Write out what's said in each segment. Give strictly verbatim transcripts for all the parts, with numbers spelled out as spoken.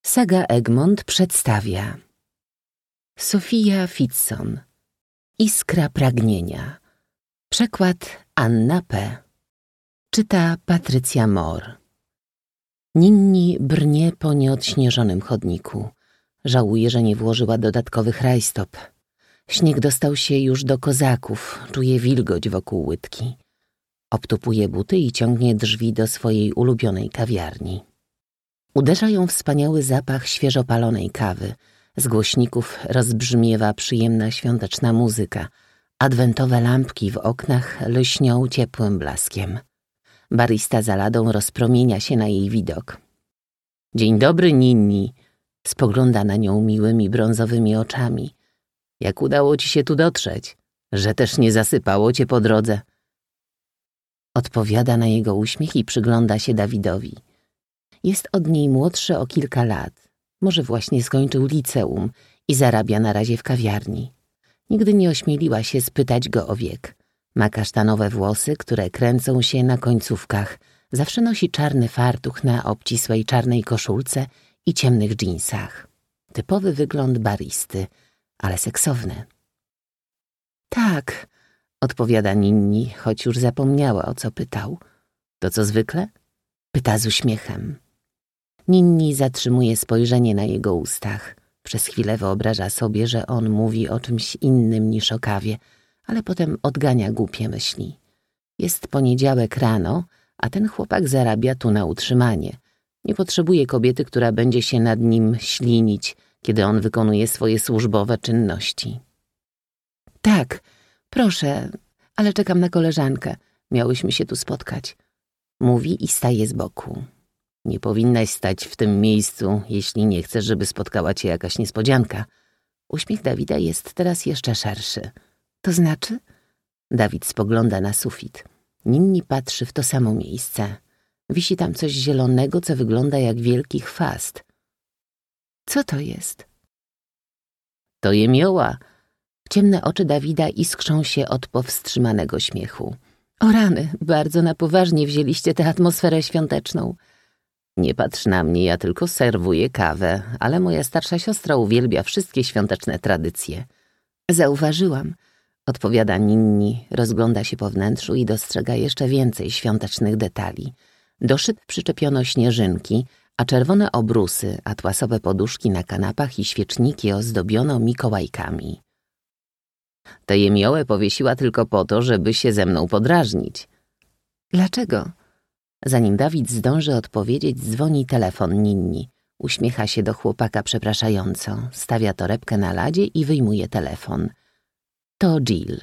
Saga Egmont przedstawia Sofia Fitson. Iskra pragnienia. Przekład Anna P. Czyta Patrycja Mor. Ninni brnie po nieodśnieżonym chodniku. Żałuje, że nie włożyła dodatkowych rajstop. Śnieg dostał się już do kozaków, czuje wilgoć wokół łydki. Obtupuje buty i ciągnie drzwi do swojej ulubionej kawiarni. Uderza ją wspaniały zapach świeżo palonej kawy. Z głośników rozbrzmiewa przyjemna świąteczna muzyka. Adwentowe lampki w oknach lśnią ciepłym blaskiem. Barista za ladą rozpromienia się na jej widok. Dzień dobry, Ninni. Spogląda na nią miłymi brązowymi oczami. Jak udało ci się tu dotrzeć? Że też nie zasypało cię po drodze? Odpowiada na jego uśmiech i przygląda się Dawidowi. Jest od niej młodszy o kilka lat. Może właśnie skończył liceum i zarabia na razie w kawiarni. Nigdy nie ośmieliła się spytać go o wiek. Ma kasztanowe włosy, które kręcą się na końcówkach. Zawsze nosi czarny fartuch na obcisłej czarnej koszulce i ciemnych dżinsach. Typowy wygląd baristy, ale seksowny. Tak, odpowiada Ninni, choć już zapomniała, o co pytał. To co zwykle? Pyta z uśmiechem. Ninni zatrzymuje spojrzenie na jego ustach. Przez chwilę wyobraża sobie, że on mówi o czymś innym niż o kawie, ale potem odgania głupie myśli. Jest poniedziałek rano, a ten chłopak zarabia tu na utrzymanie. Nie potrzebuje kobiety, która będzie się nad nim ślinić, kiedy on wykonuje swoje służbowe czynności. Tak, proszę, ale czekam na koleżankę. Miałyśmy się tu spotkać. Mówi i staje z boku. Nie powinnaś stać w tym miejscu, jeśli nie chcesz, żeby spotkała cię jakaś niespodzianka. Uśmiech Dawida jest teraz jeszcze szerszy. To znaczy? Dawid spogląda na sufit. Ninni patrzy w to samo miejsce. Wisi tam coś zielonego, co wygląda jak wielki chwast. Co to jest? To jemioła. Ciemne oczy Dawida iskrzą się od powstrzymanego śmiechu. O rany, bardzo na poważnie wzięliście tę atmosferę świąteczną. Nie patrz na mnie, ja tylko serwuję kawę, ale moja starsza siostra uwielbia wszystkie świąteczne tradycje. Zauważyłam, odpowiada Ninni, rozgląda się po wnętrzu i dostrzega jeszcze więcej świątecznych detali. Do szyb przyczepiono śnieżynki, a czerwone obrusy, atłasowe poduszki na kanapach i świeczniki ozdobiono mikołajkami. Tę jemiołę powiesiła tylko po to, żeby się ze mną podrażnić. Dlaczego? Zanim Dawid zdąży odpowiedzieć, dzwoni telefon Ninni. Uśmiecha się do chłopaka przepraszająco, stawia torebkę na ladzie i wyjmuje telefon. To Jill.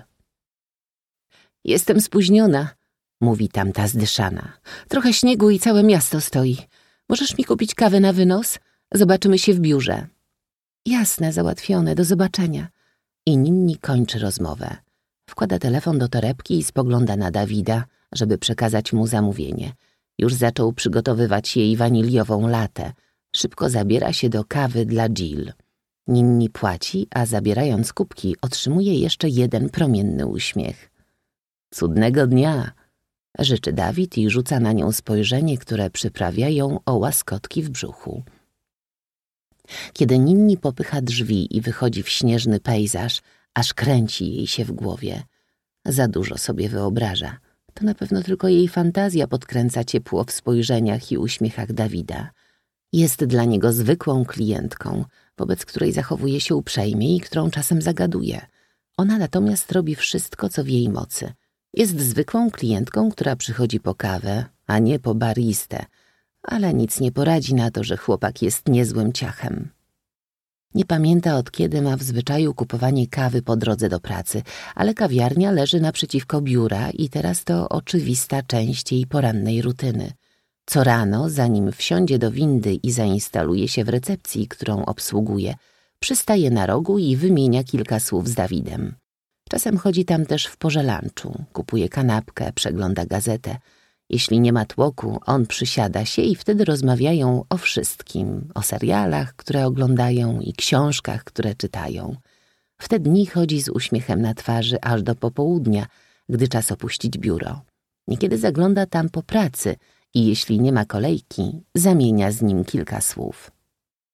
Jestem spóźniona, mówi tamta zdyszana. Trochę śniegu i całe miasto stoi. Możesz mi kupić kawę na wynos? Zobaczymy się w biurze. Jasne, załatwione, do zobaczenia. I Ninni kończy rozmowę. Wkłada telefon do torebki i spogląda na Dawida, żeby przekazać mu zamówienie. Już zaczął przygotowywać jej waniliową latę. Szybko zabiera się do kawy dla Jill. Ninni płaci, a zabierając kubki otrzymuje jeszcze jeden promienny uśmiech. Cudnego dnia, życzy Dawid i rzuca na nią spojrzenie, które przyprawia ją o łaskotki w brzuchu. Kiedy Ninni popycha drzwi i wychodzi w śnieżny pejzaż, aż kręci jej się w głowie. Za dużo sobie wyobraża. To na pewno tylko jej fantazja podkręca ciepło w spojrzeniach i uśmiechach Dawida. Jest dla niego zwykłą klientką, wobec której zachowuje się uprzejmie i którą czasem zagaduje. Ona natomiast robi wszystko, co w jej mocy. Jest zwykłą klientką, która przychodzi po kawę, a nie po baristę, ale nic nie poradzi na to, że chłopak jest niezłym ciachem. Nie pamięta, od kiedy ma w zwyczaju kupowanie kawy po drodze do pracy, ale kawiarnia leży naprzeciwko biura i teraz to oczywista część jej porannej rutyny. Co rano, zanim wsiądzie do windy i zainstaluje się w recepcji, którą obsługuje, przystaje na rogu i wymienia kilka słów z Dawidem. Czasem chodzi tam też w porze lunchu, kupuje kanapkę, przegląda gazetę. Jeśli nie ma tłoku, on przysiada się i wtedy rozmawiają o wszystkim, o serialach, które oglądają i książkach, które czytają. W te dni chodzi z uśmiechem na twarzy aż do popołudnia, gdy czas opuścić biuro. Niekiedy zagląda tam po pracy i jeśli nie ma kolejki, zamienia z nim kilka słów.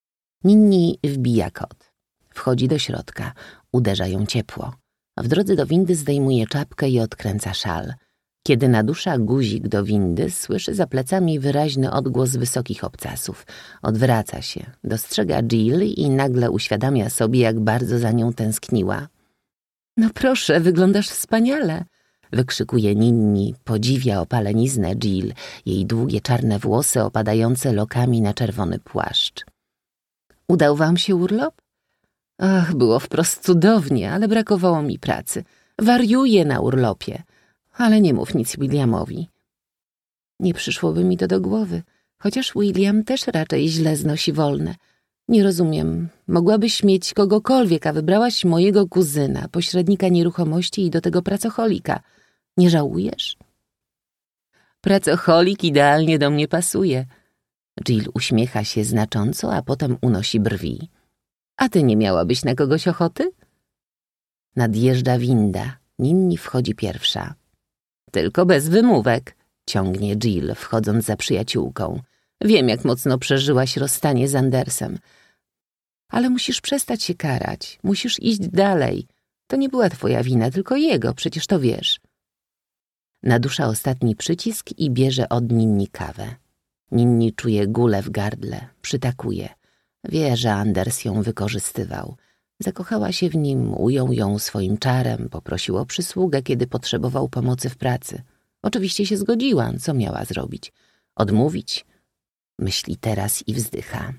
Ninni wbija kod. Wchodzi do środka, uderza ją ciepło. W drodze do windy zdejmuje czapkę i odkręca szal. Kiedy nadusza guzik do windy, słyszy za plecami wyraźny odgłos wysokich obcasów. Odwraca się, dostrzega Jill i nagle uświadamia sobie, jak bardzo za nią tęskniła. No proszę, wyglądasz wspaniale! Wykrzykuje Ninni, podziwia opaleniznę Jill, jej długie czarne włosy opadające lokami na czerwony płaszcz. Udał wam się urlop? Ach, było wprost cudownie, ale brakowało mi pracy. Wariuję na urlopie. Ale nie mów nic Williamowi. Nie przyszłoby mi to do głowy, chociaż William też raczej źle znosi wolne. Nie rozumiem, mogłabyś mieć kogokolwiek, a wybrałaś mojego kuzyna, pośrednika nieruchomości i do tego pracocholika. Nie żałujesz? Pracocholik idealnie do mnie pasuje. Jill uśmiecha się znacząco, a potem unosi brwi. A ty nie miałabyś na kogoś ochoty? Nadjeżdża winda. Ninni wchodzi pierwsza. Tylko bez wymówek, ciągnie Jill, wchodząc za przyjaciółką. Wiem, jak mocno przeżyłaś rozstanie z Andersem. Ale musisz przestać się karać. Musisz iść dalej. To nie była twoja wina, tylko jego, przecież to wiesz. Nadusza ostatni przycisk i bierze od Ninni kawę. Ninni czuje gulę w gardle, przytakuje. Wie, że Anders ją wykorzystywał. Zakochała się w nim, ujął ją swoim czarem, poprosił o przysługę, kiedy potrzebował pomocy w pracy. Oczywiście się zgodziła, co miała zrobić? Odmówić? Myśli teraz i wzdycha.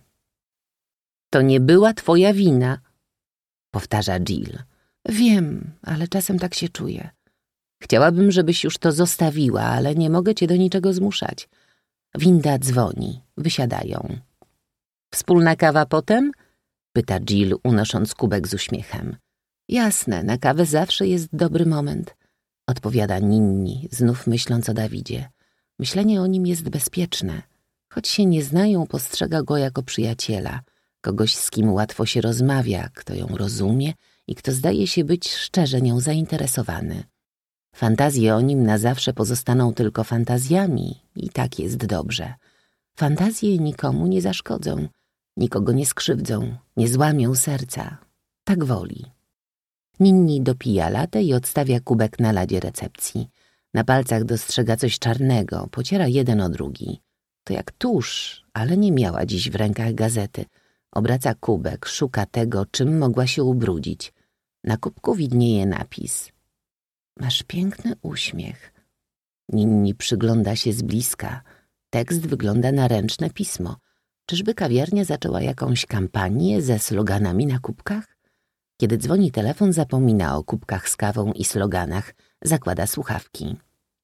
To nie była twoja wina, powtarza Jill. Wiem, ale czasem tak się czuję. Chciałabym, żebyś już to zostawiła, ale nie mogę cię do niczego zmuszać. Winda dzwoni, wysiadają. Wspólna kawa potem? Pyta Jill, unosząc kubek z uśmiechem. Jasne, na kawę zawsze jest dobry moment, odpowiada Ninni, znów myśląc o Dawidzie. Myślenie o nim jest bezpieczne. Choć się nie znają, postrzega go jako przyjaciela, kogoś, z kim łatwo się rozmawia, kto ją rozumie i kto zdaje się być szczerze nią zainteresowany. Fantazje o nim na zawsze pozostaną tylko fantazjami i tak jest dobrze. Fantazje nikomu nie zaszkodzą, nikogo nie skrzywdzą, nie złamią serca. Tak woli. Ninni dopija latę i odstawia kubek na ladzie recepcji. Na palcach dostrzega coś czarnego, pociera jeden o drugi. To jak tusz, ale nie miała dziś w rękach gazety. Obraca kubek, szuka tego, czym mogła się ubrudzić. Na kubku widnieje napis. Masz piękny uśmiech. Ninni przygląda się z bliska. Tekst wygląda na ręczne pismo. Czyżby kawiarnia zaczęła jakąś kampanię ze sloganami na kubkach? Kiedy dzwoni telefon, zapomina o kubkach z kawą i sloganach. Zakłada słuchawki.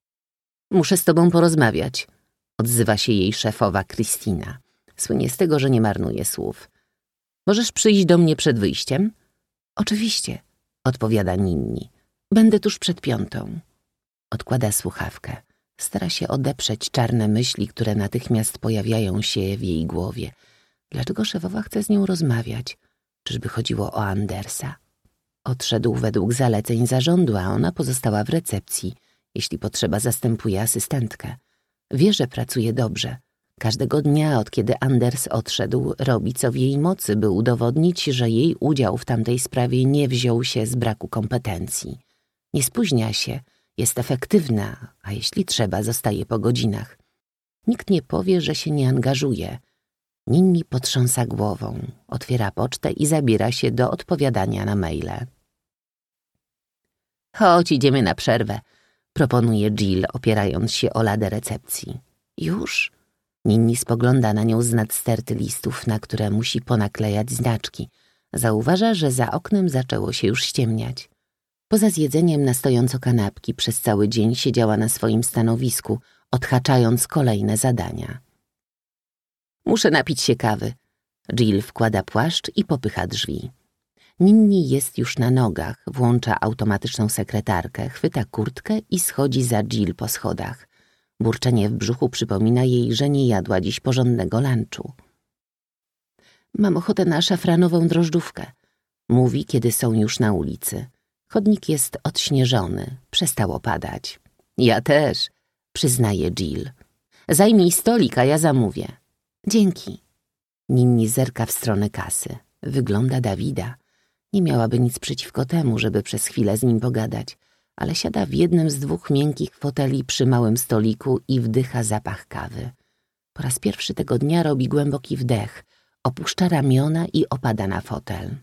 Muszę z tobą porozmawiać, odzywa się jej szefowa Kristina. Słynie z tego, że nie marnuje słów. Możesz przyjść do mnie przed wyjściem? Oczywiście, odpowiada Ninni. Będę tuż przed piątą. Odkłada słuchawkę. Stara się odeprzeć czarne myśli, które natychmiast pojawiają się w jej głowie. Dlaczego szefowa chce z nią rozmawiać? Czyżby chodziło o Andersa? Odszedł według zaleceń zarządu, a ona pozostała w recepcji. Jeśli potrzeba, zastępuje asystentkę. Wie, że pracuje dobrze. Każdego dnia, od kiedy Anders odszedł, robi co w jej mocy, by udowodnić, że jej udział w tamtej sprawie nie wziął się z braku kompetencji. Nie spóźnia się, jest efektywna, a jeśli trzeba, zostaje po godzinach. Nikt nie powie, że się nie angażuje. Ninni potrząsa głową, otwiera pocztę i zabiera się do odpowiadania na maile. Chodź, idziemy na przerwę, proponuje Jill, opierając się o ladę recepcji. Już? Ninni spogląda na nią z nad sterty listów, na które musi ponaklejać znaczki. Zauważa, że za oknem zaczęło się już ściemniać. Poza zjedzeniem na stojąco kanapki przez cały dzień siedziała na swoim stanowisku, odhaczając kolejne zadania. Muszę napić się kawy. Jill wkłada płaszcz i popycha drzwi. Ninni jest już na nogach, włącza automatyczną sekretarkę, chwyta kurtkę i schodzi za Jill po schodach. Burczenie w brzuchu przypomina jej, że nie jadła dziś porządnego lunchu. Mam ochotę na szafranową drożdżówkę, mówi, kiedy są już na ulicy. Chodnik jest odśnieżony, przestało padać. Ja też, przyznaje Jill. Zajmij stolik, a ja zamówię. Dzięki. Ninni zerka w stronę kasy. Wygląda Dawida. Nie miałaby nic przeciwko temu, żeby przez chwilę z nim pogadać, ale siada w jednym z dwóch miękkich foteli przy małym stoliku i wdycha zapach kawy. Po raz pierwszy tego dnia robi głęboki wdech, opuszcza ramiona i opada na fotel.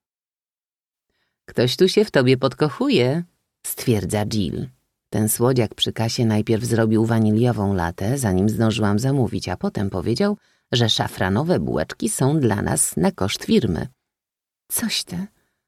Ktoś tu się w tobie podkochuje, stwierdza Jill. Ten słodziak przy kasie najpierw zrobił waniliową latę, zanim zdążyłam zamówić, a potem powiedział, że szafranowe bułeczki są dla nas na koszt firmy. Coś ty.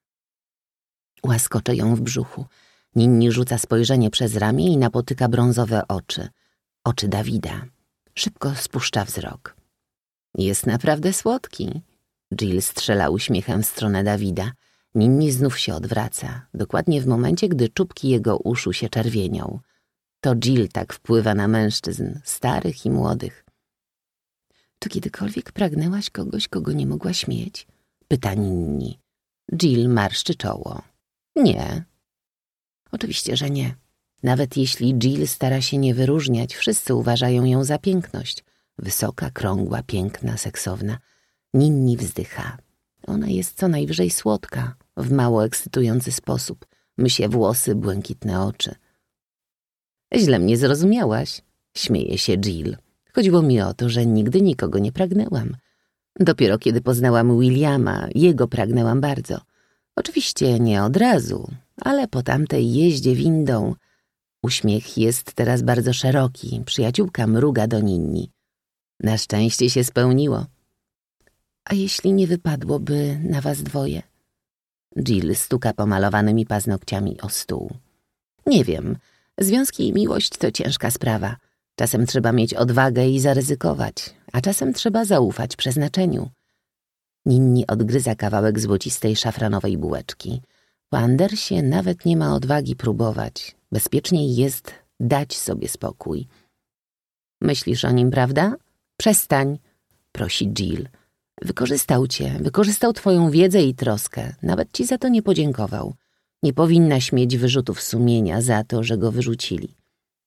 Łaskocze ją w brzuchu. Ninni rzuca spojrzenie przez ramię i napotyka brązowe oczy. Oczy Dawida. Szybko spuszcza wzrok. Jest naprawdę słodki. Jill strzela uśmiechem w stronę Dawida. Ninni znów się odwraca, dokładnie w momencie, gdy czubki jego uszu się czerwienią. To Jill tak wpływa na mężczyzn, starych i młodych. Czy kiedykolwiek pragnęłaś kogoś, kogo nie mogłaś mieć? Pyta Ninni. Jill marszczy czoło. Nie. Oczywiście, że nie. Nawet jeśli Jill stara się nie wyróżniać, wszyscy uważają ją za piękność. Wysoka, krągła, piękna, seksowna. Ninni wzdycha. Ona jest co najwyżej słodka, w mało ekscytujący sposób. Mysie włosy, błękitne oczy. Źle mnie zrozumiałaś, śmieje się Jill. Chodziło mi o to, że nigdy nikogo nie pragnęłam. Dopiero kiedy poznałam Williama, jego pragnęłam bardzo. Oczywiście nie od razu, ale po tamtej jeździe windą. Uśmiech jest teraz bardzo szeroki, przyjaciółka mruga do Ninni. Na szczęście się spełniło. A jeśli nie wypadłoby na was dwoje? Jill stuka pomalowanymi paznokciami o stół. Nie wiem, związki i miłość to ciężka sprawa. Czasem trzeba mieć odwagę i zaryzykować, a czasem trzeba zaufać przeznaczeniu. Ninni odgryza kawałek złocistej szafranowej bułeczki. Po Andersie nawet nie ma odwagi próbować. Bezpieczniej jest dać sobie spokój. Myślisz o nim, prawda? Przestań, prosi Jill. Wykorzystał cię, wykorzystał twoją wiedzę i troskę. Nawet ci za to nie podziękował. Nie powinnaś mieć wyrzutów sumienia za to, że go wyrzucili.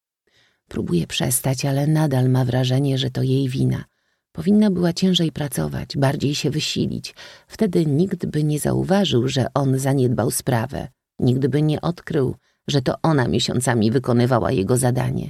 Próbuje przestać, ale nadal ma wrażenie, że to jej wina. Powinna była ciężej pracować, bardziej się wysilić. Wtedy nikt by nie zauważył, że on zaniedbał sprawę. Nikt by nie odkrył, że to ona miesiącami wykonywała jego zadanie.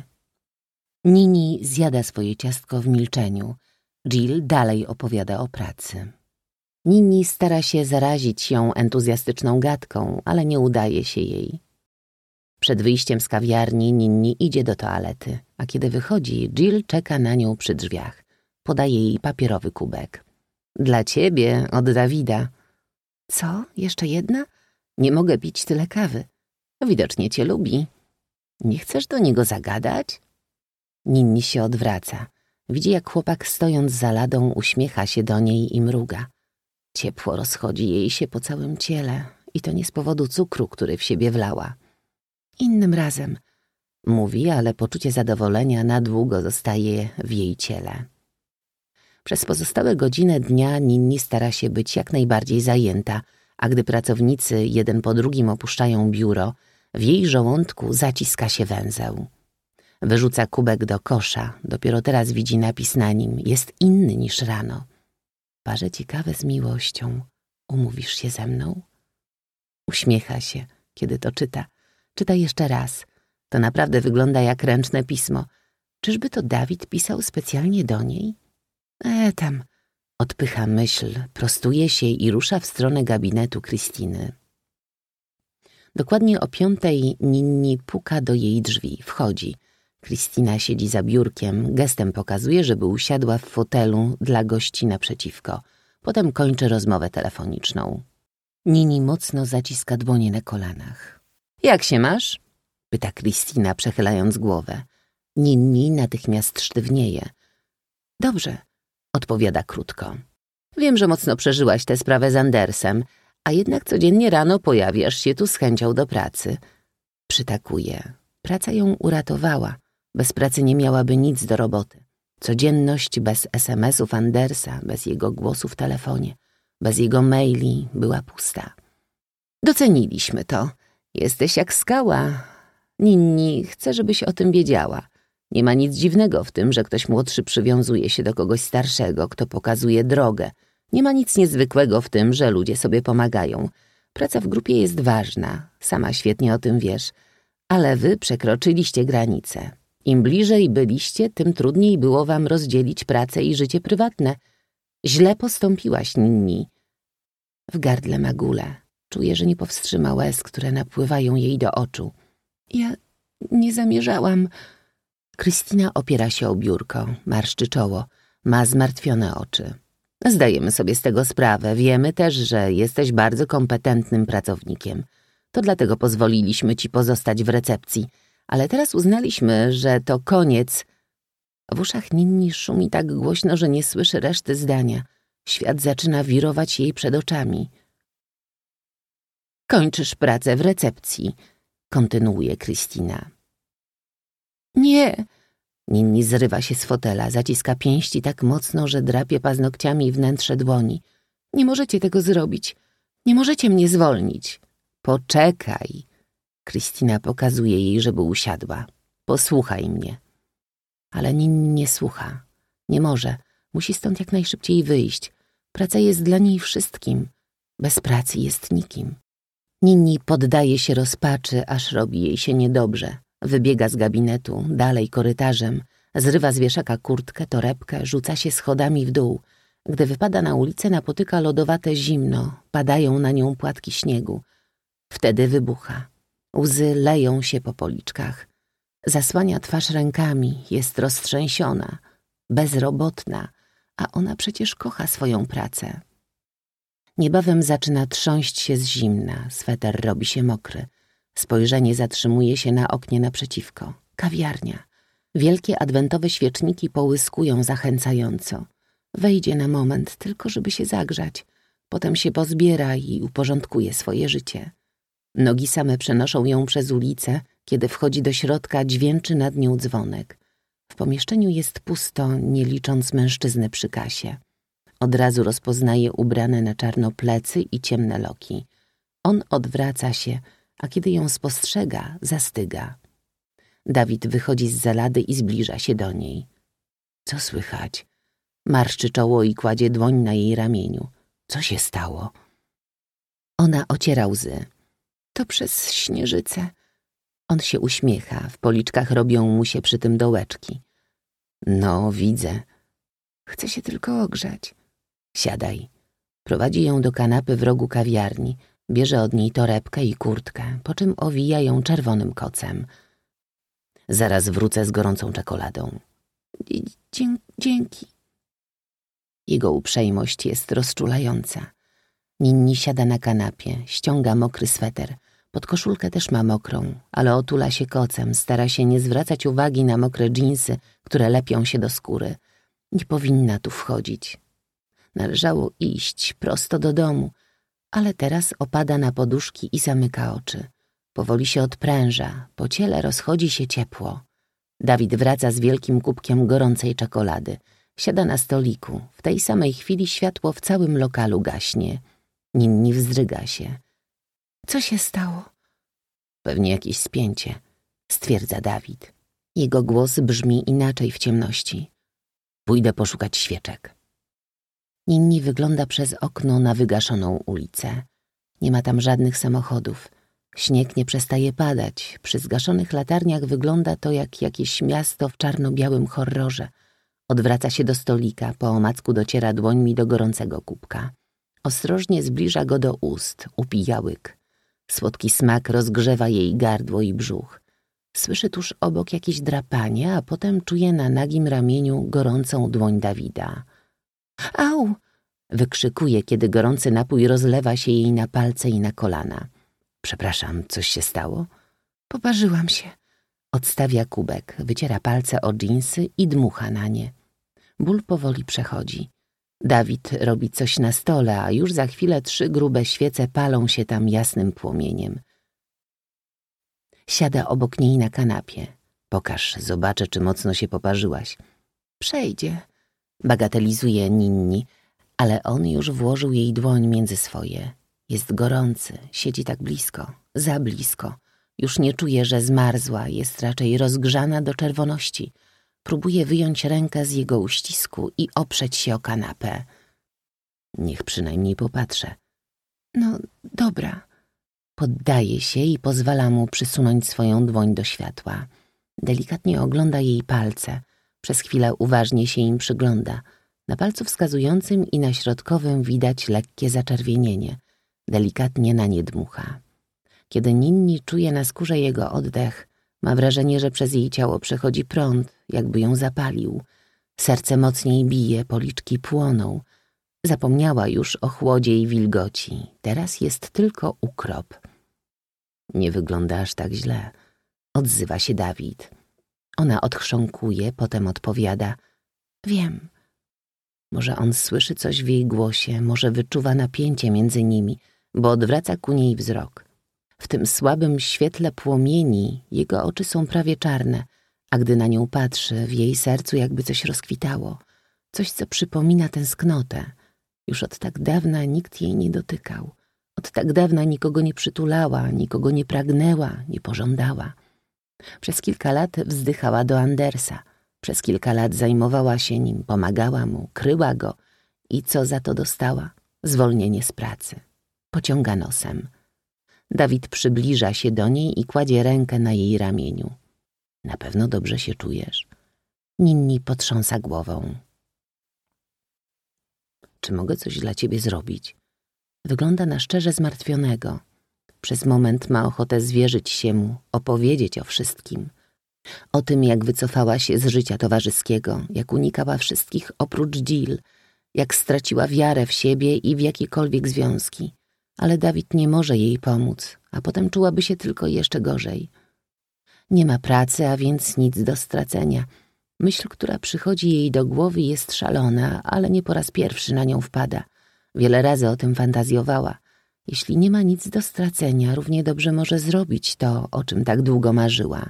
Ninni zjada swoje ciastko w milczeniu. Jill dalej opowiada o pracy. Ninni stara się zarazić ją entuzjastyczną gadką, ale nie udaje się jej. Przed wyjściem z kawiarni Ninni idzie do toalety, a kiedy wychodzi, Jill czeka na nią przy drzwiach. Podaje jej papierowy kubek. Dla ciebie, od Dawida. Co? Jeszcze jedna? Nie mogę pić tyle kawy. Widocznie cię lubi. Nie chcesz do niego zagadać? Ninni się odwraca. Widzi, jak chłopak stojąc za ladą uśmiecha się do niej i mruga. Ciepło rozchodzi jej się po całym ciele i to nie z powodu cukru, który w siebie wlała. Innym razem, mówi, ale poczucie zadowolenia na długo zostaje w jej ciele. Przez pozostałe godziny dnia Ninni stara się być jak najbardziej zajęta, a gdy pracownicy jeden po drugim opuszczają biuro, w jej żołądku zaciska się węzeł. Wyrzuca kubek do kosza, dopiero teraz widzi napis na nim, jest inny niż rano. Parzę ci kawę z miłością, umówisz się ze mną? Uśmiecha się, kiedy to czyta. Czyta jeszcze raz. To naprawdę wygląda jak ręczne pismo. Czyżby to Dawid pisał specjalnie do niej? E, tam. Odpycha myśl, prostuje się i rusza w stronę gabinetu Krystyny. Dokładnie o piątej Ninni puka do jej drzwi, wchodzi. Krystyna siedzi za biurkiem, gestem pokazuje, żeby usiadła w fotelu dla gości naprzeciwko. Potem kończy rozmowę telefoniczną. Ninni mocno zaciska dłonie na kolanach. Jak się masz? Pyta Krystyna, przechylając głowę. Ninni natychmiast sztywnieje. Dobrze, odpowiada krótko. Wiem, że mocno przeżyłaś tę sprawę z Andersem, a jednak codziennie rano pojawiasz się tu z chęcią do pracy. Przytakuje. Praca ją uratowała. Bez pracy nie miałaby nic do roboty. Codzienność bez es em esów Andersa, bez jego głosu w telefonie, bez jego maili była pusta. Doceniliśmy to. Jesteś jak skała. Ninni, chcę, żebyś o tym wiedziała. Nie ma nic dziwnego w tym, że ktoś młodszy przywiązuje się do kogoś starszego, kto pokazuje drogę. Nie ma nic niezwykłego w tym, że ludzie sobie pomagają. Praca w grupie jest ważna, sama świetnie o tym wiesz, ale wy przekroczyliście granicę. Im bliżej byliście, tym trudniej było wam rozdzielić pracę i życie prywatne. Źle postąpiłaś, Ninni. W gardle ma gulę. Czuje, że nie powstrzyma łez, które napływają jej do oczu. Ja nie zamierzałam. Krystyna opiera się o biurko, marszczy czoło, ma zmartwione oczy. Zdajemy sobie z tego sprawę. Wiemy też, że jesteś bardzo kompetentnym pracownikiem. To dlatego pozwoliliśmy ci pozostać w recepcji. Ale teraz uznaliśmy, że to koniec. W uszach Ninni szumi tak głośno, że nie słyszy reszty zdania. Świat zaczyna wirować jej przed oczami. Kończysz pracę w recepcji, kontynuuje Krystyna. Nie. Ninni zrywa się z fotela, zaciska pięści tak mocno, że drapie paznokciami wnętrze dłoni. Nie możecie tego zrobić. Nie możecie mnie zwolnić. Poczekaj. Krystyna pokazuje jej, żeby usiadła. Posłuchaj mnie. Ale Ninni nie słucha. Nie może. Musi stąd jak najszybciej wyjść. Praca jest dla niej wszystkim. Bez pracy jest nikim. Ninni poddaje się rozpaczy, aż robi jej się niedobrze. Wybiega z gabinetu, dalej korytarzem, zrywa z wieszaka kurtkę, torebkę, rzuca się schodami w dół. Gdy wypada na ulicę, napotyka lodowate zimno, padają na nią płatki śniegu. Wtedy wybucha. Łzy leją się po policzkach. Zasłania twarz rękami, jest roztrzęsiona, bezrobotna, a ona przecież kocha swoją pracę. Niebawem zaczyna trząść się z zimna, sweter robi się mokry. Spojrzenie zatrzymuje się na oknie naprzeciwko. Kawiarnia. Wielkie adwentowe świeczniki połyskują zachęcająco. Wejdzie na moment, tylko żeby się zagrzać. Potem się pozbiera i uporządkuje swoje życie. Nogi same przenoszą ją przez ulicę, kiedy wchodzi do środka, dźwięczy nad nią dzwonek. W pomieszczeniu jest pusto, nie licząc mężczyzny przy kasie. Od razu rozpoznaje ubrane na czarno plecy i ciemne loki. On odwraca się, a kiedy ją spostrzega, zastyga. Dawid wychodzi z zalady i zbliża się do niej. Co słychać? Marszczy czoło i kładzie dłoń na jej ramieniu. Co się stało? Ona ociera łzy. To przez śnieżycę. On się uśmiecha, w policzkach robią mu się przy tym dołeczki. No, widzę. Chcę się tylko ogrzać. Siadaj. Prowadzi ją do kanapy w rogu kawiarni, bierze od niej torebkę i kurtkę, po czym owija ją czerwonym kocem. Zaraz wrócę z gorącą czekoladą. Dzie- dzięki. Jego uprzejmość jest rozczulająca. Ninni siada na kanapie, ściąga mokry sweter. Pod koszulkę też ma mokrą, ale otula się kocem, stara się nie zwracać uwagi na mokre dżinsy, które lepią się do skóry. Nie powinna tu wchodzić. Należało iść prosto do domu, ale teraz opada na poduszki i zamyka oczy. Powoli się odpręża, po ciele rozchodzi się ciepło. Dawid wraca z wielkim kubkiem gorącej czekolady. Siada na stoliku. W tej samej chwili światło w całym lokalu gaśnie. Ninni wzdryga się. Co się stało? Pewnie jakieś spięcie, stwierdza Dawid. Jego głos brzmi inaczej w ciemności. Pójdę poszukać świeczek. Ninni wygląda przez okno na wygaszoną ulicę. Nie ma tam żadnych samochodów. Śnieg nie przestaje padać. Przy zgaszonych latarniach wygląda to jak jakieś miasto w czarno-białym horrorze. Odwraca się do stolika, po omacku dociera dłońmi do gorącego kubka. Ostrożnie zbliża go do ust, upija łyk. Słodki smak rozgrzewa jej gardło i brzuch. Słyszy tuż obok jakieś drapanie, a potem czuje na nagim ramieniu gorącą dłoń Dawida. Au! Wykrzykuje, kiedy gorący napój rozlewa się jej na palce i na kolana. Przepraszam, coś się stało? Poparzyłam się. Odstawia kubek, wyciera palce o dżinsy i dmucha na nie. Ból powoli przechodzi. Dawid robi coś na stole, a już za chwilę trzy grube świece palą się tam jasnym płomieniem. Siada obok niej na kanapie. Pokaż, zobaczę, czy mocno się poparzyłaś. Przejdzie. Bagatelizuje Ninni, ale on już włożył jej dłoń między swoje. Jest gorący, siedzi tak blisko, za blisko. Już nie czuje, że zmarzła, jest raczej rozgrzana do czerwoności. Próbuje wyjąć rękę z jego uścisku i oprzeć się o kanapę. Niech przynajmniej popatrzę. No, dobra. Poddaje się i pozwala mu przysunąć swoją dłoń do światła. Delikatnie ogląda jej palce. Przez chwilę uważnie się im przygląda. Na palcu wskazującym i na środkowym widać lekkie zaczerwienienie. Delikatnie na nie dmucha. Kiedy Ninni czuje na skórze jego oddech, ma wrażenie, że przez jej ciało przechodzi prąd, jakby ją zapalił. Serce mocniej bije, policzki płoną. Zapomniała już o chłodzie i wilgoci. Teraz jest tylko ukrop. Nie wygląda aż tak źle. Odzywa się Dawid. Ona odchrząkuje, potem odpowiada. Wiem. Może on słyszy coś w jej głosie, może wyczuwa napięcie między nimi, bo odwraca ku niej wzrok. W tym słabym świetle płomieni jego oczy są prawie czarne, a gdy na nią patrzy, w jej sercu jakby coś rozkwitało. Coś, co przypomina tęsknotę. Już od tak dawna nikt jej nie dotykał. Od tak dawna nikogo nie przytulała, nikogo nie pragnęła, nie pożądała. Przez kilka lat wzdychała do Andersa. Przez kilka lat zajmowała się nim, pomagała mu, kryła go. I co za to dostała? Zwolnienie z pracy. Pociąga nosem. Dawid przybliża się do niej i kładzie rękę na jej ramieniu. Na pewno dobrze się czujesz. Ninni potrząsa głową. Czy mogę coś dla ciebie zrobić? Wygląda na szczerze zmartwionego. Przez moment ma ochotę zwierzyć się mu, opowiedzieć o wszystkim. O tym, jak wycofała się z życia towarzyskiego, jak unikała wszystkich oprócz Jill, jak straciła wiarę w siebie i w jakiekolwiek związki. Ale Dawid nie może jej pomóc, a potem czułaby się tylko jeszcze gorzej. Nie ma pracy, a więc nic do stracenia. Myśl, która przychodzi jej do głowy, jest szalona, ale nie po raz pierwszy na nią wpada. Wiele razy o tym fantazjowała. Jeśli nie ma nic do stracenia, równie dobrze może zrobić to, o czym tak długo marzyła.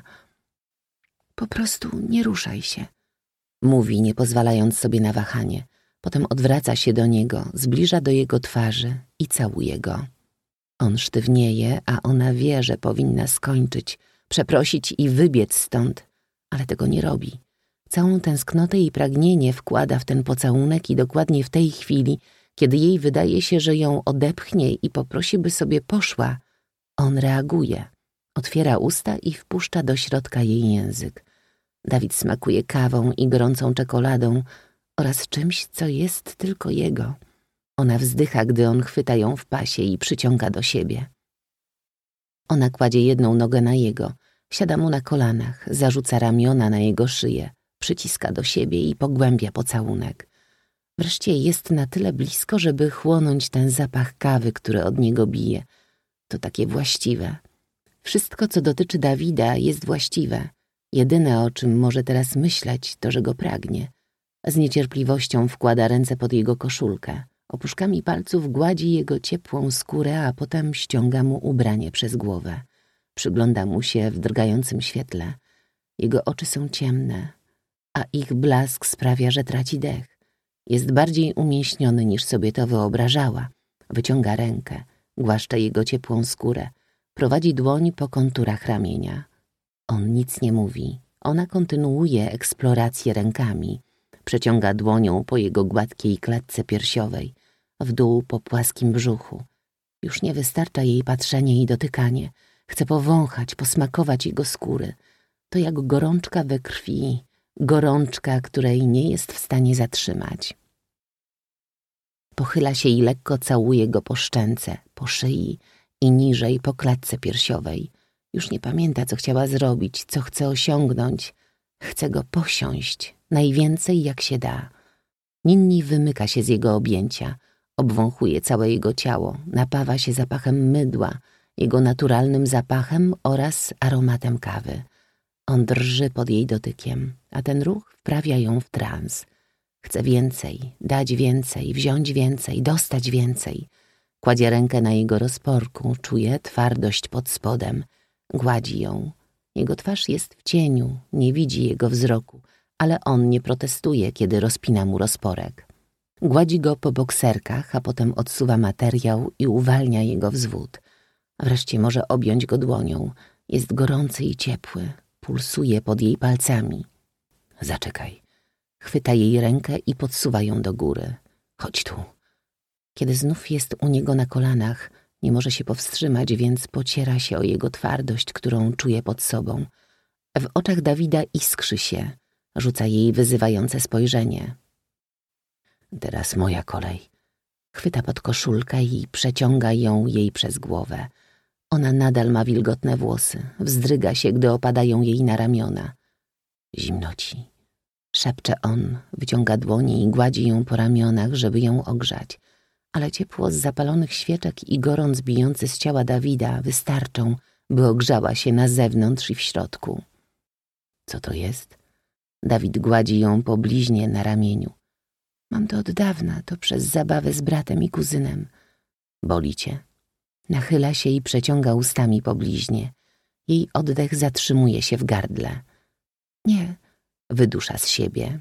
Po prostu nie ruszaj się, mówi, nie pozwalając sobie na wahanie. Potem odwraca się do niego, zbliża do jego twarzy i całuje go. On sztywnieje, a ona wie, że powinna skończyć, przeprosić i wybiec stąd, ale tego nie robi. Całą tęsknotę i pragnienie wkłada w ten pocałunek i dokładnie w tej chwili, kiedy jej wydaje się, że ją odepchnie i poprosi, by sobie poszła, on reaguje. Otwiera usta i wpuszcza do środka jej język. Dawid smakuje kawą i gorącą czekoladą oraz czymś, co jest tylko jego. Ona wzdycha, gdy on chwyta ją w pasie i przyciąga do siebie. Ona kładzie jedną nogę na jego, siada mu na kolanach, zarzuca ramiona na jego szyję, przyciska do siebie i pogłębia pocałunek. Wreszcie jest na tyle blisko, żeby chłonąć ten zapach kawy, który od niego bije. To takie właściwe. Wszystko, co dotyczy Dawida, jest właściwe. Jedyne, o czym może teraz myśleć, to, że go pragnie. Z niecierpliwością wkłada ręce pod jego koszulkę. Opuszkami palców gładzi jego ciepłą skórę, a potem ściąga mu ubranie przez głowę. Przygląda mu się w drgającym świetle. Jego oczy są ciemne, a ich blask sprawia, że traci dech. Jest bardziej umięśniony, niż sobie to wyobrażała. Wyciąga rękę, głaszcze jego ciepłą skórę. Prowadzi dłoń po konturach ramienia. On nic nie mówi. Ona kontynuuje eksplorację rękami. Przeciąga dłonią po jego gładkiej klatce piersiowej, w dół po płaskim brzuchu. Już nie wystarcza jej patrzenie i dotykanie. Chce powąchać, posmakować jego skóry. To jak gorączka we krwi, gorączka, której nie jest w stanie zatrzymać. Pochyla się i lekko całuje go po szczęce, po szyi i niżej po klatce piersiowej. Już nie pamięta, co chciała zrobić, co chce osiągnąć. Chce go posiąść, najwięcej jak się da. Ninni wymyka się z jego objęcia, obwąchuje całe jego ciało, napawa się zapachem mydła, jego naturalnym zapachem oraz aromatem kawy. On drży pod jej dotykiem, a ten ruch wprawia ją w trans. Chce więcej, dać więcej, wziąć więcej, dostać więcej. Kładzie rękę na jego rozporku, czuje twardość pod spodem. Gładzi ją. Jego twarz jest w cieniu, nie widzi jego wzroku, ale on nie protestuje, kiedy rozpina mu rozporek. Gładzi go po bokserkach, a potem odsuwa materiał i uwalnia jego wzwód. Wreszcie może objąć go dłonią. Jest gorący i ciepły, pulsuje pod jej palcami. Zaczekaj. Chwyta jej rękę i podsuwa ją do góry. Chodź tu. Kiedy znów jest u niego na kolanach, nie może się powstrzymać, więc pociera się o jego twardość, którą czuje pod sobą. W oczach Dawida iskrzy się, rzuca jej wyzywające spojrzenie. Teraz moja kolej. Chwyta pod koszulkę i przeciąga ją jej przez głowę. Ona nadal ma wilgotne włosy, wzdryga się, gdy opadają jej na ramiona. Zimno ci, szepcze on, wyciąga dłonie i gładzi ją po ramionach, żeby ją ogrzać. Ale ciepło z zapalonych świeczek i gorąc bijący z ciała Dawida wystarczą, by ogrzała się na zewnątrz i w środku. Co to jest? Dawid gładzi ją po bliźnie na ramieniu. Mam to od dawna, to przez zabawę z bratem i kuzynem. Boli cię? Nachyla się i przeciąga ustami po bliźnie. Jej oddech zatrzymuje się w gardle. Nie, wydusza z siebie.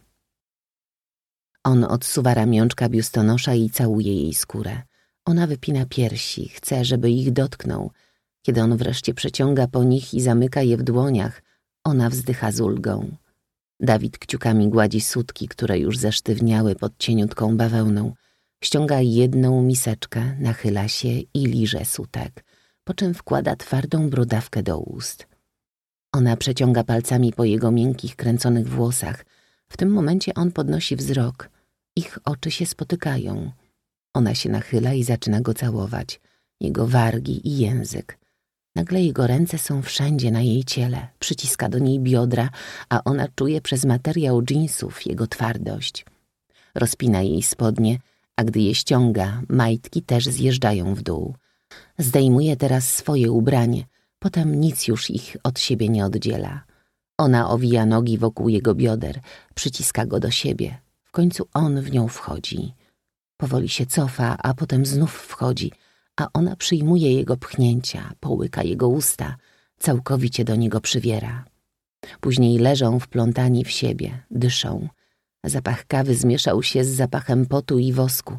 On odsuwa ramionczka biustonosza i całuje jej skórę. Ona wypina piersi, chce, żeby ich dotknął. Kiedy on wreszcie przeciąga po nich i zamyka je w dłoniach, ona wzdycha z ulgą. Dawid kciukami gładzi sutki, które już zesztywniały pod cieniutką bawełną. Ściąga jedną miseczkę, nachyla się i liże sutek, po czym wkłada twardą brodawkę do ust. Ona przeciąga palcami po jego miękkich, kręconych włosach. W tym momencie on podnosi wzrok. Ich oczy się spotykają. Ona się nachyla i zaczyna go całować. Jego wargi i język. Nagle jego ręce są wszędzie na jej ciele. Przyciska do niej biodra, a ona czuje przez materiał dżinsów jego twardość. Rozpina jej spodnie, a gdy je ściąga, majtki też zjeżdżają w dół. Zdejmuje teraz swoje ubranie, potem nic już ich od siebie nie oddziela. Ona owija nogi wokół jego bioder, przyciska go do siebie. W końcu on w nią wchodzi. Powoli się cofa, a potem znów wchodzi, a ona przyjmuje jego pchnięcia, połyka jego usta, całkowicie do niego przywiera. Później leżą wplątani w siebie, dyszą. Zapach kawy zmieszał się z zapachem potu i wosku.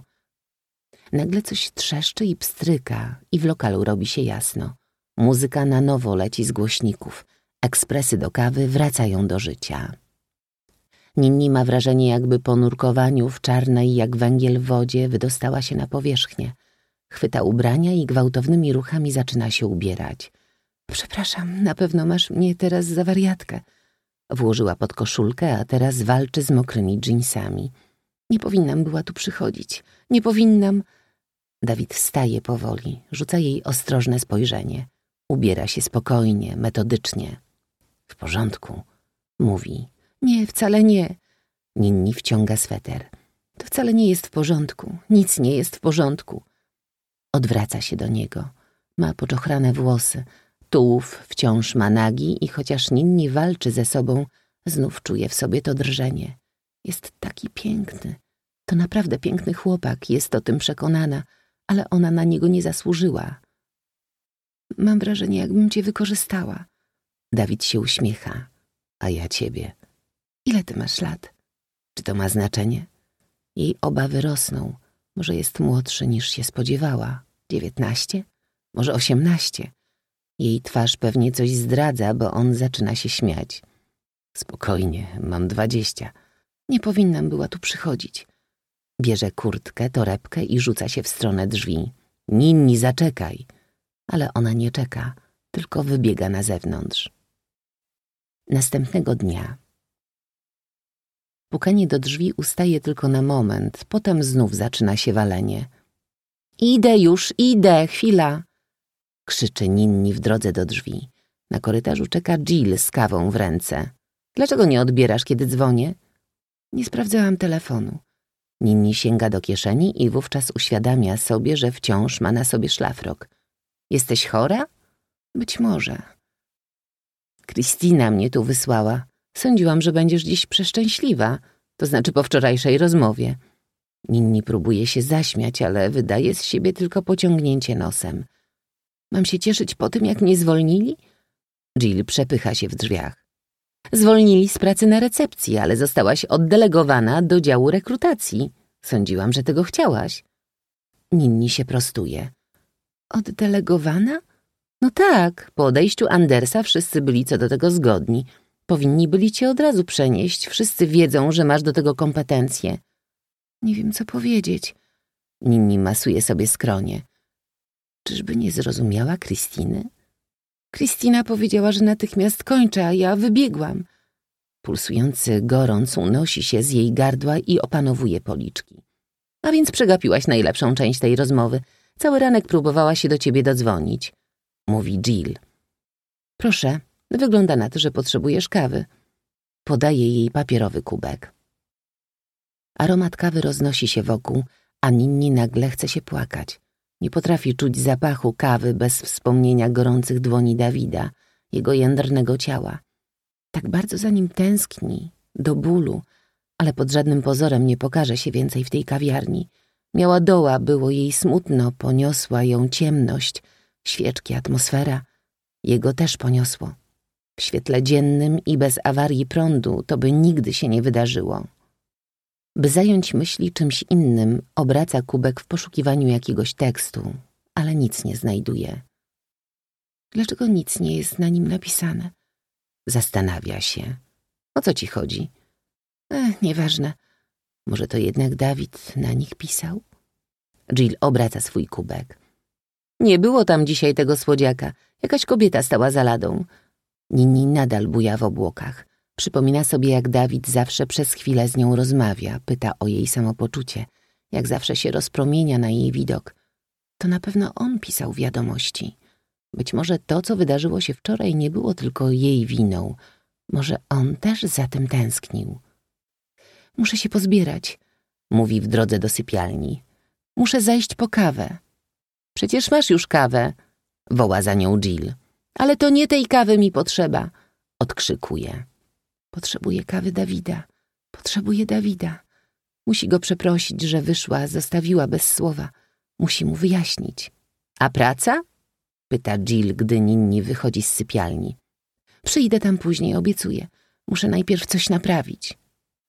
Nagle coś trzeszczy i pstryka i w lokalu robi się jasno. Muzyka na nowo leci z głośników. Ekspresy do kawy wracają do życia. Ninni ma wrażenie, jakby po nurkowaniu w czarnej jak węgiel w wodzie wydostała się na powierzchnię. Chwyta ubrania i gwałtownymi ruchami zaczyna się ubierać. Przepraszam, na pewno masz mnie teraz za wariatkę. Włożyła pod koszulkę, a teraz walczy z mokrymi dżinsami. Nie powinnam była tu przychodzić. Nie powinnam... Dawid wstaje powoli, rzuca jej ostrożne spojrzenie. Ubiera się spokojnie, metodycznie. W porządku, mówi. Nie, wcale nie. Ninni wciąga sweter. To wcale nie jest w porządku. Nic nie jest w porządku. Odwraca się do niego. Ma poczochrane włosy. Tułów wciąż ma nagi i chociaż Ninni walczy ze sobą, znów czuje w sobie to drżenie. Jest taki piękny. To naprawdę piękny chłopak, jest o tym przekonana, ale ona na niego nie zasłużyła. Mam wrażenie, jakbym cię wykorzystała. Dawid się uśmiecha. A ja ciebie. Ile ty masz lat? Czy to ma znaczenie? Jej obawy rosną. Może jest młodszy niż się spodziewała. Dziewiętnaście? Może osiemnaście? Jej twarz pewnie coś zdradza, bo on zaczyna się śmiać. Spokojnie, mam dwadzieścia. Nie powinnam była tu przychodzić. Bierze kurtkę, torebkę i rzuca się w stronę drzwi. Ninni, zaczekaj. Ale ona nie czeka, tylko wybiega na zewnątrz. Następnego dnia. Pukanie do drzwi ustaje tylko na moment, potem znów zaczyna się walenie. Idę już, idę, chwila! Krzyczy Ninni w drodze do drzwi. Na korytarzu czeka Jill z kawą w ręce. Dlaczego nie odbierasz, kiedy dzwonię? Nie sprawdzałam telefonu. Ninni sięga do kieszeni i wówczas uświadamia sobie, że wciąż ma na sobie szlafrok. Jesteś chora? Być może. Kristina mnie tu wysłała. Sądziłam, że będziesz dziś przeszczęśliwa, to znaczy po wczorajszej rozmowie. Ninni próbuje się zaśmiać, ale wydaje z siebie tylko pociągnięcie nosem. Mam się cieszyć po tym, jak mnie zwolnili? Jill przepycha się w drzwiach. Zwolnili z pracy na recepcji, ale zostałaś oddelegowana do działu rekrutacji. Sądziłam, że tego chciałaś. Ninni się prostuje. Oddelegowana? No tak, po odejściu Andersa wszyscy byli co do tego zgodni. Powinni byli cię od razu przenieść. Wszyscy wiedzą, że masz do tego kompetencje. Nie wiem, co powiedzieć. Ninni masuje sobie skronie. Czyżby nie zrozumiała Krystyny? Krystyna powiedziała, że natychmiast kończę, a ja wybiegłam. Pulsujący gorąc unosi się z jej gardła i opanowuje policzki. A więc przegapiłaś najlepszą część tej rozmowy. Cały ranek próbowała się do ciebie dodzwonić, mówi Jill. Proszę, wygląda na to, że potrzebujesz kawy. Podaje jej papierowy kubek. Aromat kawy roznosi się wokół, a Ninni nagle chce się płakać. Nie potrafi czuć zapachu kawy bez wspomnienia gorących dłoni Dawida, jego jędrnego ciała. Tak bardzo za nim tęskni, do bólu, ale pod żadnym pozorem nie pokaże się więcej w tej kawiarni. Miała doła, było jej smutno, poniosła ją ciemność, świeczki, atmosfera. Jego też poniosło. W świetle dziennym i bez awarii prądu to by nigdy się nie wydarzyło. By zająć myśli czymś innym, obraca kubek w poszukiwaniu jakiegoś tekstu, ale nic nie znajduje. Dlaczego nic nie jest na nim napisane? Zastanawia się. O co ci chodzi? Ech, nieważne. Może to jednak Dawid na nich pisał? Jill obraca swój kubek. Nie było tam dzisiaj tego słodziaka. Jakaś kobieta stała za ladą. Ninni nadal buja w obłokach. Przypomina sobie, jak Dawid zawsze przez chwilę z nią rozmawia, pyta o jej samopoczucie, jak zawsze się rozpromienia na jej widok. To na pewno on pisał wiadomości. Być może to, co wydarzyło się wczoraj, nie było tylko jej winą. Może on też za tym tęsknił. Muszę się pozbierać, mówi w drodze do sypialni. Muszę zajść po kawę. Przecież masz już kawę, woła za nią Jill. Ale to nie tej kawy mi potrzeba, odkrzykuje. Potrzebuje kawy Dawida. Potrzebuje Dawida. Musi go przeprosić, że wyszła, zostawiła bez słowa. Musi mu wyjaśnić. A praca? Pyta Jill, gdy Ninni wychodzi z sypialni. Przyjdę tam później, obiecuję. Muszę najpierw coś naprawić.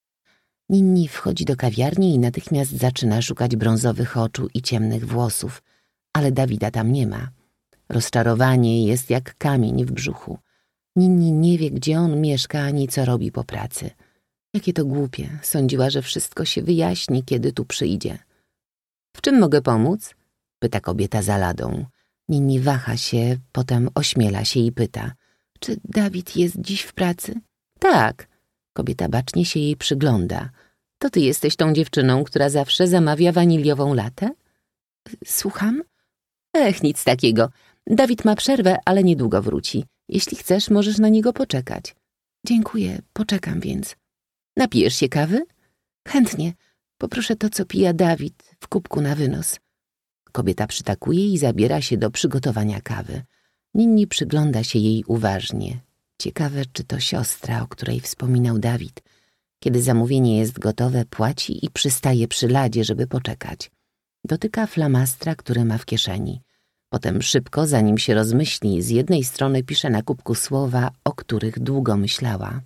Ninni wchodzi do kawiarni i natychmiast zaczyna szukać brązowych oczu i ciemnych włosów, ale Dawida tam nie ma. Rozczarowanie jest jak kamień w brzuchu. Ninni nie wie, gdzie on mieszka, ani co robi po pracy. Jakie to głupie. Sądziła, że wszystko się wyjaśni, kiedy tu przyjdzie. W czym mogę pomóc? Pyta kobieta za ladą. Ninni waha się, potem ośmiela się i pyta. Czy Dawid jest dziś w pracy? Tak. Kobieta bacznie się jej przygląda. To ty jesteś tą dziewczyną, która zawsze zamawia waniliową latę? Słucham? Ech, nic takiego. Dawid ma przerwę, ale niedługo wróci. Jeśli chcesz, możesz na niego poczekać. Dziękuję, poczekam więc. Napijesz się kawy? Chętnie. Poproszę to, co pija Dawid, w kubku na wynos. Kobieta przytakuje i zabiera się do przygotowania kawy. Ninni przygląda się jej uważnie. Ciekawe, czy to siostra, o której wspominał Dawid. Kiedy zamówienie jest gotowe, płaci i przystaje przy ladzie, żeby poczekać. Dotyka flamastra, który ma w kieszeni. Potem szybko, zanim się rozmyśli, z jednej strony pisze na kubku słowa, o których długo myślała.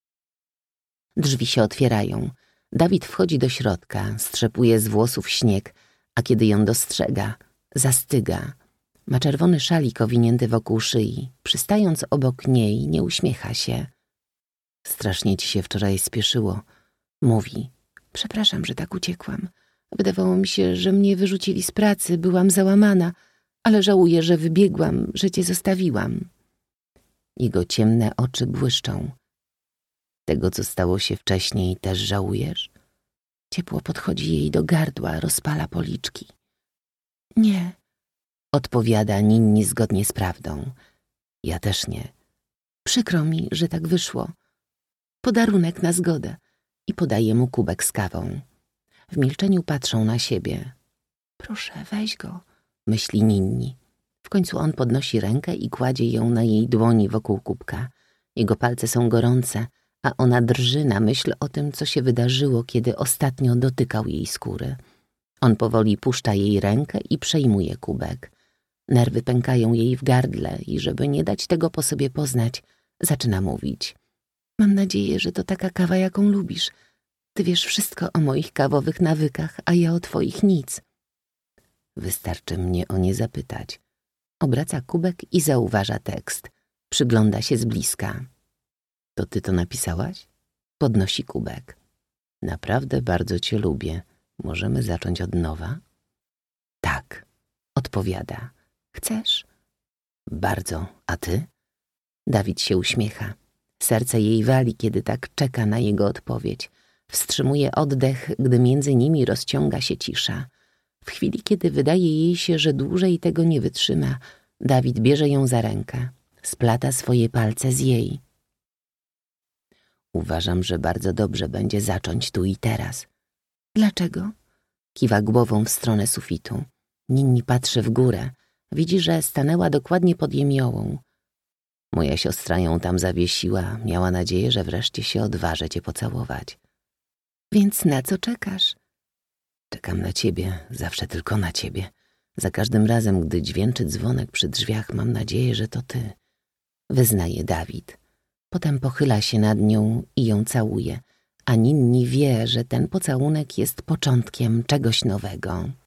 Drzwi się otwierają. Dawid wchodzi do środka, strzepuje z włosów śnieg, a kiedy ją dostrzega, zastyga. Ma czerwony szalik owinięty wokół szyi. Przystając obok niej, nie uśmiecha się. Strasznie ci się wczoraj spieszyło. Mówi. Przepraszam, że tak uciekłam. Wydawało mi się, że mnie wyrzucili z pracy, byłam załamana, ale żałuję, że wybiegłam, że cię zostawiłam. Jego ciemne oczy błyszczą. Tego, co stało się wcześniej, też żałujesz? Ciepło podchodzi jej do gardła, rozpala policzki. Nie, odpowiada Ninni zgodnie z prawdą. Ja też nie. Przykro mi, że tak wyszło. Podarunek na zgodę. I podaje mu kubek z kawą. W milczeniu patrzą na siebie. Proszę, weź go, myśli Ninni. W końcu on podnosi rękę i kładzie ją na jej dłoni wokół kubka. Jego palce są gorące, a ona drży na myśl o tym, co się wydarzyło, kiedy ostatnio dotykał jej skóry. On powoli puszcza jej rękę i przejmuje kubek. Nerwy pękają jej w gardle i żeby nie dać tego po sobie poznać, zaczyna mówić. Mam nadzieję, że to taka kawa, jaką lubisz. Ty wiesz wszystko o moich kawowych nawykach, a ja o twoich nic. Wystarczy mnie o nie zapytać. Obraca kubek i zauważa tekst. Przygląda się z bliska. To ty to napisałaś? Podnosi kubek. Naprawdę bardzo cię lubię. Możemy zacząć od nowa? Tak, odpowiada. Chcesz? Bardzo. A ty? Dawid się uśmiecha. Serce jej wali, kiedy tak czeka na jego odpowiedź. Wstrzymuje oddech, gdy między nimi rozciąga się cisza. W chwili, kiedy wydaje jej się, że dłużej tego nie wytrzyma, Dawid bierze ją za rękę. Splata swoje palce z jej. Uważam, że bardzo dobrze będzie zacząć tu i teraz. Dlaczego? Kiwa głową w stronę sufitu. Ninni patrzy w górę. Widzi, że stanęła dokładnie pod jemiołą. Moja siostra ją tam zawiesiła. Miała nadzieję, że wreszcie się odważę cię pocałować. Więc na co czekasz? Czekam na ciebie, zawsze tylko na ciebie. Za każdym razem, gdy dźwięczy dzwonek przy drzwiach, mam nadzieję, że to ty. Wyznaje Dawid. Potem pochyla się nad nią i ją całuje, a Ninni wie, że ten pocałunek jest początkiem czegoś nowego.